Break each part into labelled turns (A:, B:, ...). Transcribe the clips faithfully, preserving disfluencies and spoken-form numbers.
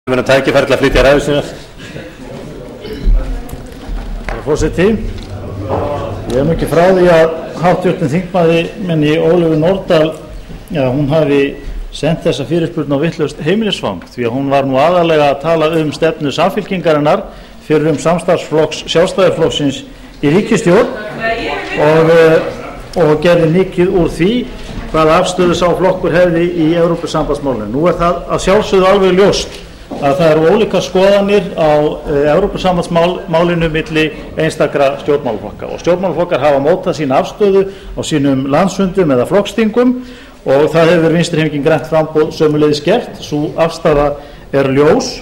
A: Herra forseti, ég er nú ekki frá því að háttvirtum þingmaði minni Ólöfu Nordal, ja, hún hafi sent þessa fyrirspurn á vitlaust heimilisfang, því að hún var nú aðallega að tala um stefnu Samfylkingarinnar fyrir um samstarfsflokks Sjálfstæðisflokksins í ríkisstjórn og, og gerði mikið úr því hvaða afstöðu sá flokkur hefði í Evrópusambandsmálinu. Nú er það að sjálfsögðu alveg ljóst að það eru ólíkar skoðanir á Evrópusambandsmálinu milli einstakra stjórnmálaflokka og stjórnmálaflokkar hafa mótað sína afstöðu á sínum landsfundum eða flokksþingum og það hefur Vinstrihreyfingin grænt framboð sömuleiðis gert. Sú afstaða er ljós.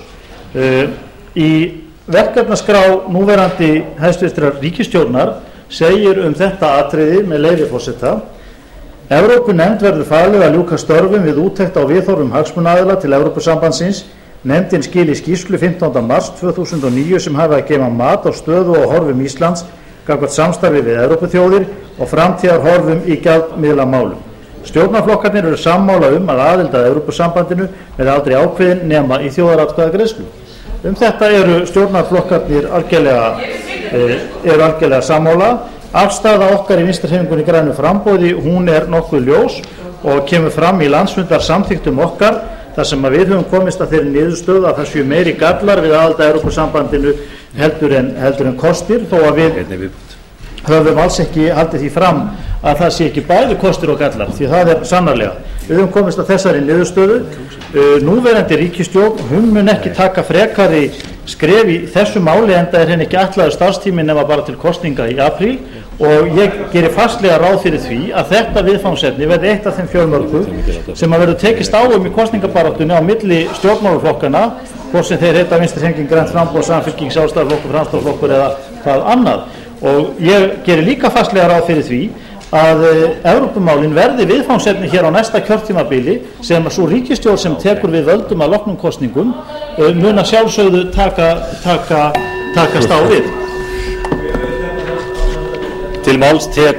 A: Í verkefnaskrá núverandi hæstvirtrar ríkisstjórnar segir um þetta atriði með leyfi forseta: Evrópunefnd verður falið að ljúka störfum við úttekt á viðhorfum hagsmunaaðila til Evrópusambandsins. Nefndin skili skýrslu fimmtánda mars tvö þúsund og níu sem hafi að geyma mat á stöðu og horfum Íslands gagnvart samstarfi við Evrópuþjóðir og framtíðarhorfum í gjaldmiðlamálum. Stjórnarflokkarnir eru sammála um að aðild að Evrópusambandinu verði aldrei ákveðin nema í þjóðaratkvæðagreiðslu. Um þetta eru stjórnarflokkarnir algerlega, eh, eru algerlega sammála. Afstaða okkar í Vinstrihreyfingunni grænu framboði, hún er nokkuð ljós og kemur fram í landsfundarsamþykktum okkar, þar sem að við höfum komist að þeirri niðurstöðu að það séu meiri gallar við aðild að Evrópusambandinu heldur en, heldur en kostir, þó að við höfum alls ekki haldið því fram að það sé ekki bæði kostir og gallar, því það er sannarlega. Við höfum komist að þessari niðurstöðu. Núverandi ríkisstjórn, hún mun ekki taka frekari skref í þessu máli, enda er henni ekki ætlaður starfstími nema bara til kosninga í apríl, og ég gerir fastlega ráð fyrir því að þetta viðfangsefni verði eitt af þeim fjölmörgu sem að verður tekist á um í kosningabaráttunni á milli stjórnmálaflokkana, hvort sem þeir heita Vinstrihreyfingin grænt framboð, Samfylking, Sjálfstæðisflokkur, Framsóknarflokkur eða hvað annað. Og ég gerir líka fastlega ráð fyrir því að Evrópumálin verði viðfangsefni hér á næsta kjörtímabili, sem að svo ríkisstjórn sem tekur við völdum að loknum kosningum mun að sjálfsögðu taka, taka, takast á við. Til máls tek